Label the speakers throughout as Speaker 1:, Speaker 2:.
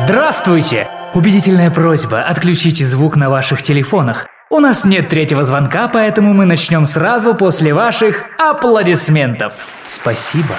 Speaker 1: Здравствуйте! Убедительная просьба, отключите звук на ваших телефонах. У нас нет третьего звонка, поэтому мы начнем сразу после ваших аплодисментов. Спасибо.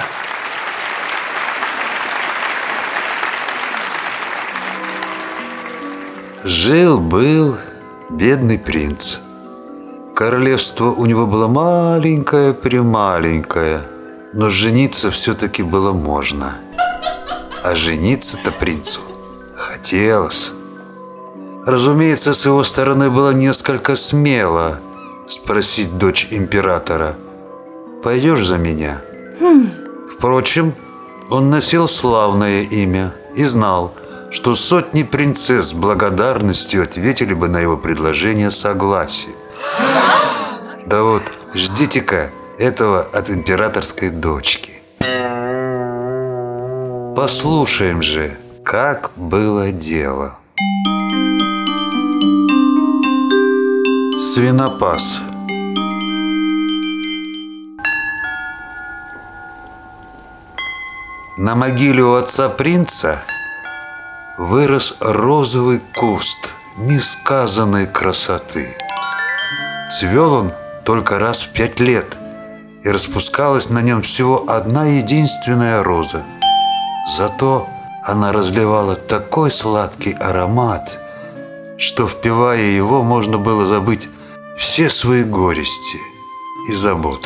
Speaker 2: Жил-был бедный принц. Королевство у него было маленькое-прималенькое, но жениться все-таки было можно. А жениться-то принцу хотелось. Разумеется, с его стороны было несколько смело спросить дочь императора: «Пойдешь за меня?» Впрочем, он носил славное имя и знал, что сотни принцесс с благодарностью ответили бы на его предложение согласием. Да вот, ждите-ка этого от императорской дочки. Послушаем же, как было дело. Свинопас. На могиле у отца принца вырос розовый куст несказанной красоты. Цвел он только раз в 5 лет, и распускалась на нем всего одна единственная роза. Зато она разливала такой сладкий аромат, что, впивая его, можно было забыть все свои горести и заботы.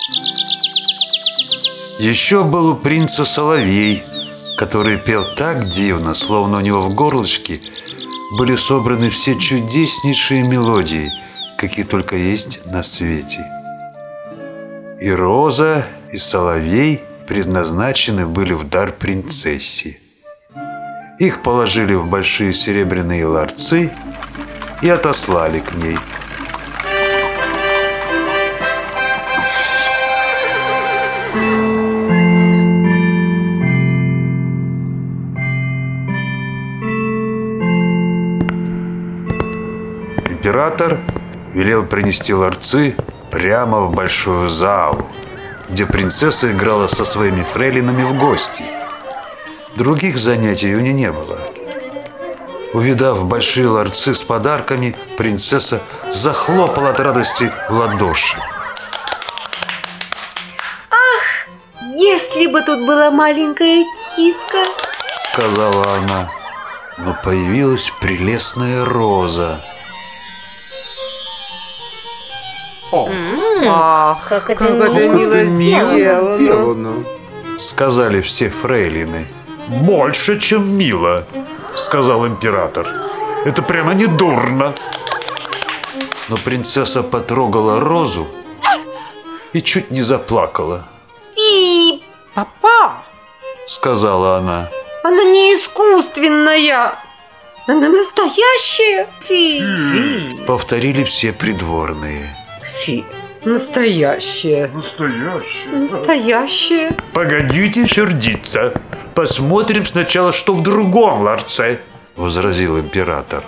Speaker 2: Еще был у принца соловей, который пел так дивно, словно у него в горлышке были собраны все чудеснейшие мелодии, какие только есть на свете. И роза, и соловей предназначены были в дар принцессе. Их положили в большие серебряные ларцы и отослали к ней. Император велел принести ларцы прямо в большую залу, где принцесса играла со своими фрейлинами в гости. Других занятий у нее не было. Увидав большие ларцы с подарками, принцесса захлопала от радости в ладоши.
Speaker 3: «Ах, если бы тут была маленькая киска!»
Speaker 2: — сказала она. Но появилась прелестная роза.
Speaker 3: Ах, как это мило сделано!
Speaker 2: — сказали все фрейлины. «Больше, чем мило», — сказал император. «Это прямо не дурно». Но принцесса потрогала розу и чуть не заплакала.
Speaker 3: «Фи, папа!»
Speaker 2: — сказала она.
Speaker 3: «Она не искусственная! Она настоящая!» «Фи!»
Speaker 2: — повторили все придворные.
Speaker 3: «Фи! Настоящая! Настоящая!»
Speaker 2: «Погодите сердиться! Посмотрим сначала, что в другом ларце!» — возразил император.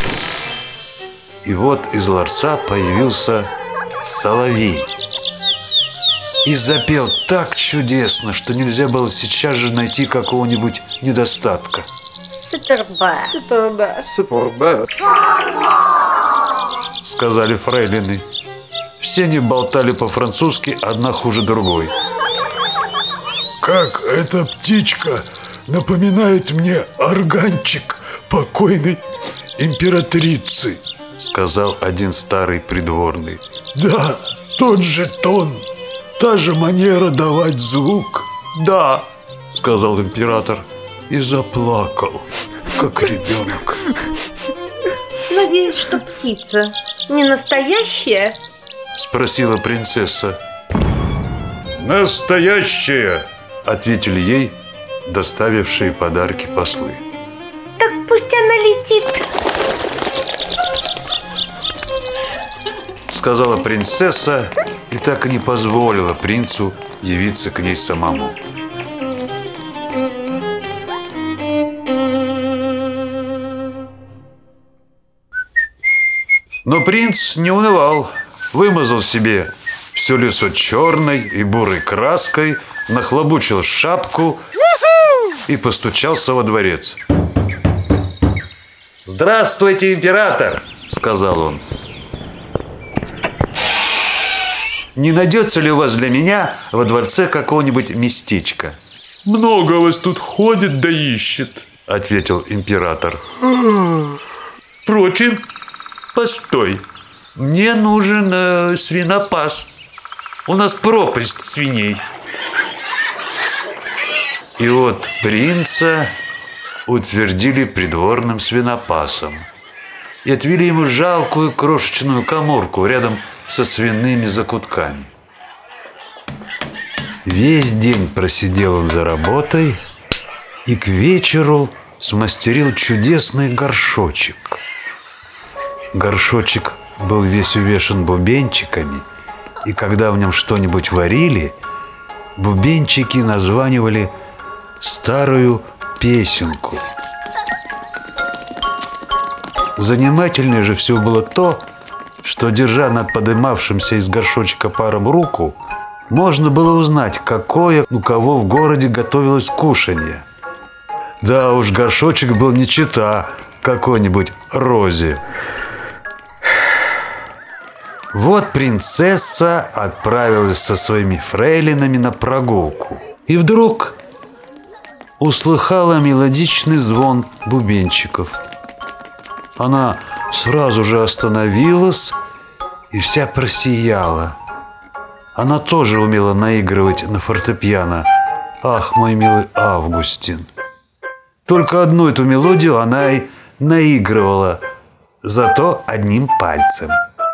Speaker 2: И вот из ларца появился соловей и запел так чудесно, что нельзя было сейчас же найти какого-нибудь недостатка.
Speaker 3: «Супербас!
Speaker 4: Супербас!»
Speaker 2: — сказали фрейлины. Все они болтали по-французски, одна хуже другой.
Speaker 5: «Как эта птичка напоминает мне органчик покойной императрицы»,
Speaker 2: — сказал один старый придворный.
Speaker 5: «Да, тот же тон, та же манера давать звук».
Speaker 2: «Да», — сказал император и заплакал, как ребенок.
Speaker 3: «Надеюсь, что птица не настоящая?»
Speaker 2: — спросила принцесса. «Настоящая!» — ответили ей доставившие подарки послы.
Speaker 3: «Так пусть она летит!»
Speaker 2: — сказала принцесса и так и не позволила принцу явиться к ней самому. Но принц не унывал, вымазал себе все лицо черной и бурой краской, нахлобучил шапку и постучался во дворец. «Здравствуйте, император!» – сказал он. «Не найдется ли у вас для меня во дворце какого-нибудь местечка?»
Speaker 5: Много вас тут ходит да ищет,
Speaker 2: – ответил император.
Speaker 5: Впрочем, постой. Мне нужен свинопас. У нас пропасть свиней.
Speaker 2: И вот принца утвердили придворным свинопасом и отвели ему жалкую крошечную каморку рядом со свиными закутками. Весь день просидел он за работой и к вечеру смастерил чудесный горшочек. Горшочек был весь увешан бубенчиками, и когда в нем что-нибудь варили, бубенчики названивали старую песенку. Занимательнее же всего было то, что, держа над подымавшимся из горшочка паром руку, можно было узнать, какое у кого в городе готовилось кушанье. Да уж, горшочек был не чета какой-нибудь розе. Вот принцесса отправилась со своими фрейлинами на прогулку. И вдруг услыхала мелодичный звон бубенчиков. Она сразу же остановилась и вся просияла. Она тоже умела наигрывать на фортепиано. Ах, мой милый Августин! Только одну эту мелодию она и наигрывала, зато одним пальцем.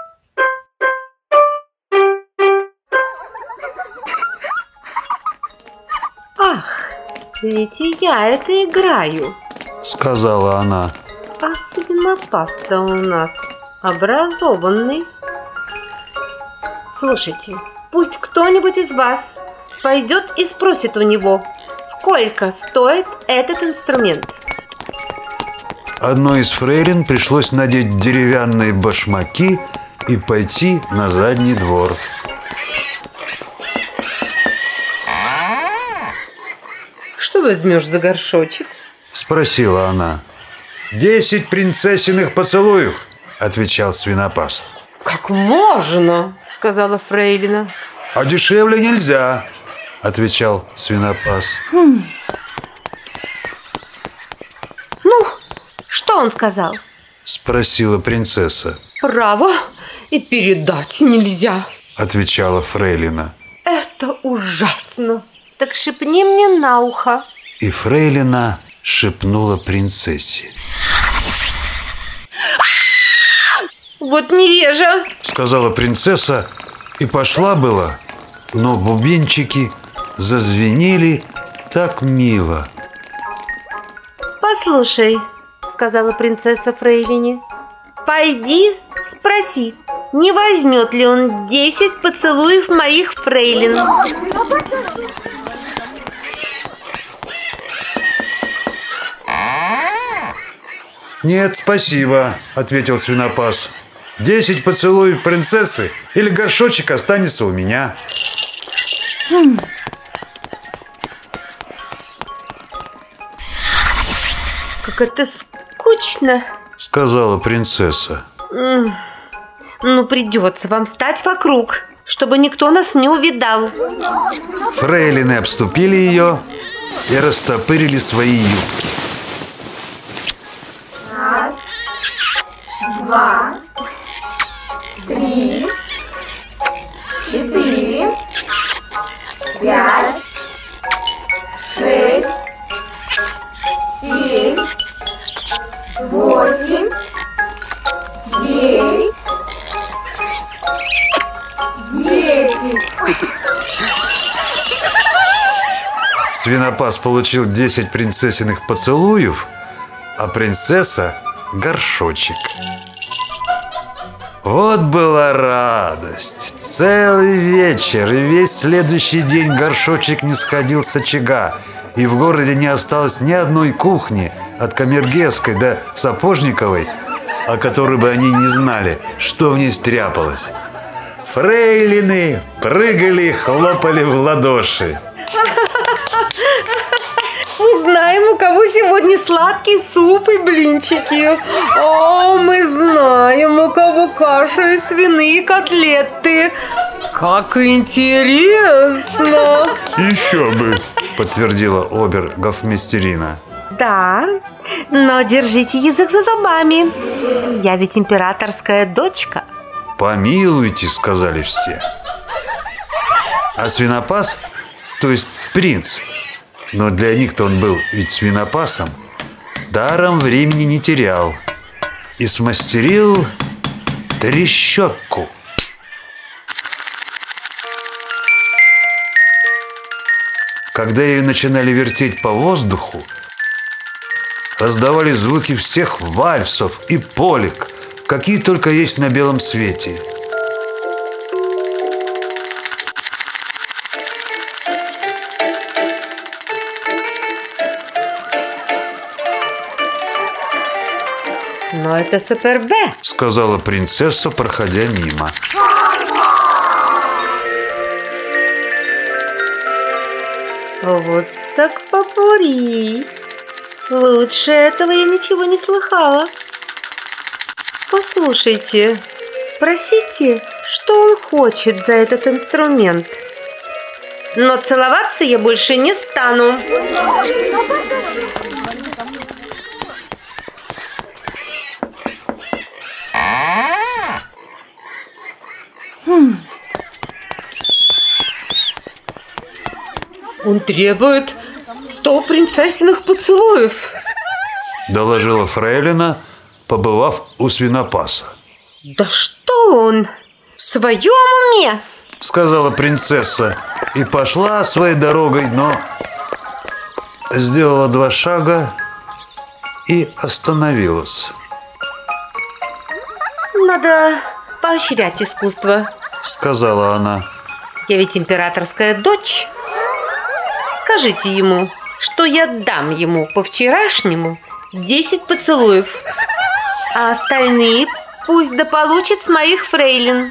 Speaker 3: Ах, ведь и я это играю.
Speaker 2: Сказала она.
Speaker 3: А свинопас-то у нас образованный. Слушайте, пусть кто-нибудь из вас пойдет и спросит у него, сколько стоит этот инструмент.
Speaker 2: Одной из фрейлин пришлось надеть деревянные башмаки и пойти на задний двор.
Speaker 3: Что возьмешь за горшочек?
Speaker 2: Спросила она. 10 принцессиных поцелуев, отвечал свинопас.
Speaker 3: Как можно, сказала фрейлина.
Speaker 2: А дешевле нельзя, отвечал свинопас.
Speaker 3: Ну, что он сказал?
Speaker 2: Спросила принцесса.
Speaker 3: Право, и передать нельзя,
Speaker 2: отвечала фрейлина.
Speaker 3: Это ужасно. Так шепни мне на ухо.
Speaker 2: И фрейлина шепнула принцессе.
Speaker 3: Вот невежа,
Speaker 2: сказала принцесса и пошла было, но бубенчики зазвенели так мило.
Speaker 3: Послушай, сказала принцесса фрейлине, пойди спроси, не возьмет ли он 10 поцелуев моих фрейлин.
Speaker 2: Нет, спасибо, ответил свинопас. 10 поцелуев принцессы или горшочек останется у меня.
Speaker 3: Как это скучно,
Speaker 2: сказала принцесса.
Speaker 3: Ну, придется вам встать вокруг, чтобы никто нас не увидал.
Speaker 2: Фрейлины обступили ее и растопырили свои юбки.
Speaker 6: 1, 2, 3, 4, 5, 6, 7, 8, 9, 10.
Speaker 2: Свинопас получил 10 принцессиных поцелуев, а принцесса – горшочек. Вот была радость. Целый вечер и весь следующий день горшочек не сходил с очага, и в городе не осталось ни одной кухни, от Камергерской до Сапожниковой, о которой бы они не знали, что в ней стряпалось. Фрейлины прыгали и хлопали в ладоши.
Speaker 3: Мы знаем, у кого сегодня сладкий суп и блинчики. О, мы знаем, у кого каша и свиные котлеты. Как интересно!
Speaker 5: Еще бы.
Speaker 2: Подтвердила обер-гофмейстерина.
Speaker 3: Да, но держите язык за зубами. Я ведь императорская дочка.
Speaker 2: Помилуйте, сказали все. А свинопас, то есть принц, но для них-то он был ведь свинопасом, даром времени не терял и смастерил трещотку. Когда ее начинали вертеть по воздуху, раздавали звуки всех вальсов и полек, какие только есть на белом свете.
Speaker 3: Но это Супер Б.
Speaker 2: Сказала принцесса, проходя мимо.
Speaker 3: Вот так попури. Лучше этого я ничего не слыхала. Послушайте, спросите, что он хочет за этот инструмент. Но целоваться я больше не стану. Он требует 100 принцессиных поцелуев.
Speaker 2: Доложила фрейлина, побывав у свинопаса.
Speaker 3: Да что он? В своем уме?
Speaker 2: Сказала принцесса и пошла своей дорогой, но сделала 2 шага и остановилась.
Speaker 3: Надо поощрять искусство.
Speaker 2: Сказала она.
Speaker 3: Я ведь императорская дочь. Скажите ему, что я дам ему по-вчерашнему 10 поцелуев, а остальные пусть дополучит с моих фрейлин.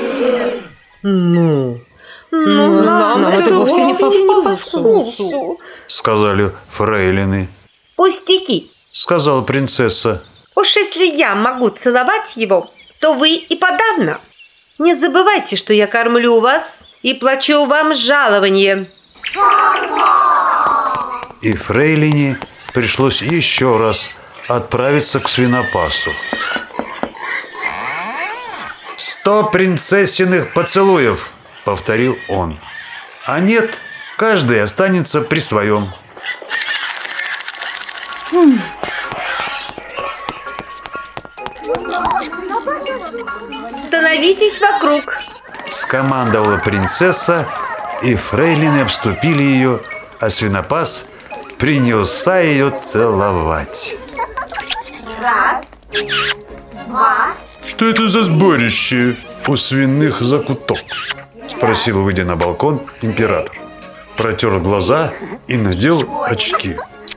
Speaker 3: Нам это вовсе не по вкусу.
Speaker 2: Сказали фрейлины.
Speaker 3: Пустяки.
Speaker 2: Сказала принцесса.
Speaker 3: Уж если я могу целовать его, то вы и подавно. Не забывайте, что я кормлю вас и плачу вам жалование.
Speaker 2: И фрейлине пришлось еще раз отправиться к свинопасу. 100 принцессиных поцелуев, повторил он. А нет, каждый останется при своем.
Speaker 3: Становитесь вокруг.
Speaker 2: Скомандовала принцесса, и фрейлины обступили ее, а свинопас принялся ее целовать.
Speaker 6: 1, 2.
Speaker 5: Что это за сборище у свиных закуток? Спросил, выйдя на балкон, император. Протер глаза и надел очки.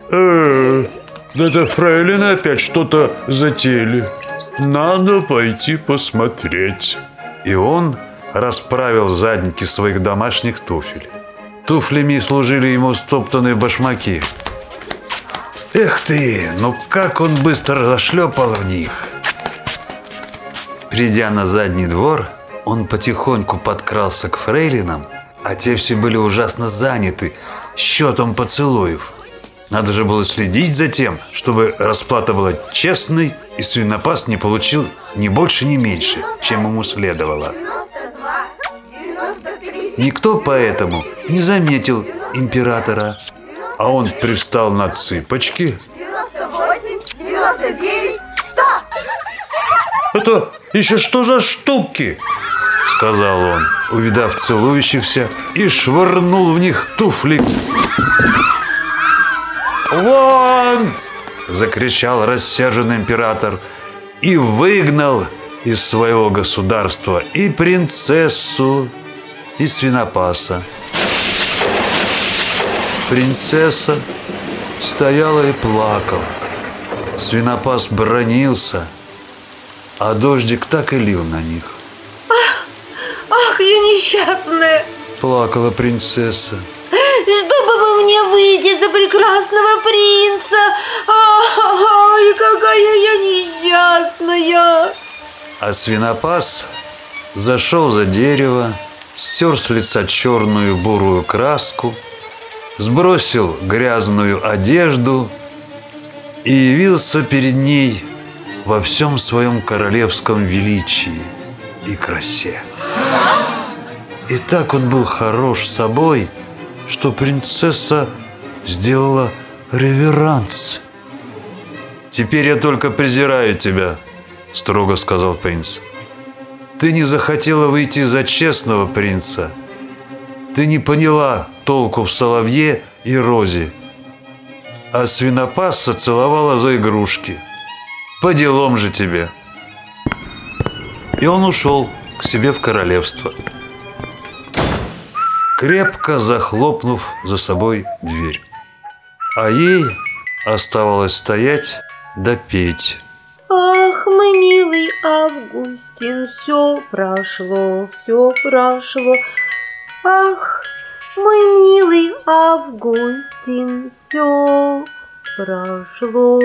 Speaker 5: Это фрейлины опять что-то затеяли. Надо пойти посмотреть.
Speaker 2: И он расправил задники своих домашних туфель. Туфлями служили ему стоптанные башмаки. Эх ты, ну как он быстро зашлепал в них! Придя на задний двор, он потихоньку подкрался к фрейлинам, а те все были ужасно заняты счетом поцелуев. Надо же было следить за тем, чтобы расплата была честной, и свинопас не получил ни больше, ни меньше, чем ему следовало.
Speaker 6: 92, 93.
Speaker 2: Никто поэтому не заметил императора, а он привстал на цыпочки.
Speaker 6: 98, 99, 100.
Speaker 2: «Это еще что за штуки?» — сказал он, увидав целующихся, и швырнул в них туфли. «Вон!» — закричал рассерженный император и выгнал из своего государства и принцессу, и свинопаса. Принцесса стояла и плакала. Свинопас бранился, а дождик так и лил на них.
Speaker 3: Ах, я несчастная.
Speaker 2: Плакала принцесса.
Speaker 3: чтобы мне выйти за прекрасного принца. Ай, какая я несчастная.
Speaker 2: А свинопас зашел за дерево, стер с лица черную бурую краску, сбросил грязную одежду и явился перед ней во всем своем королевском величии и красе. И так он был хорош собой, что принцесса сделала реверанс. «Теперь я только презираю тебя», — строго сказал принц. «Ты не захотела выйти за честного принца. Ты не поняла толку в соловье и розе, а свинопаса целовала за игрушки. По делам же тебе». И он ушел к себе в королевство, крепко захлопнув за собой дверь. А ей оставалось стоять да петь.
Speaker 3: Ах, мой милый Августин, все прошло. Ах, мой милый Августин, все прошло.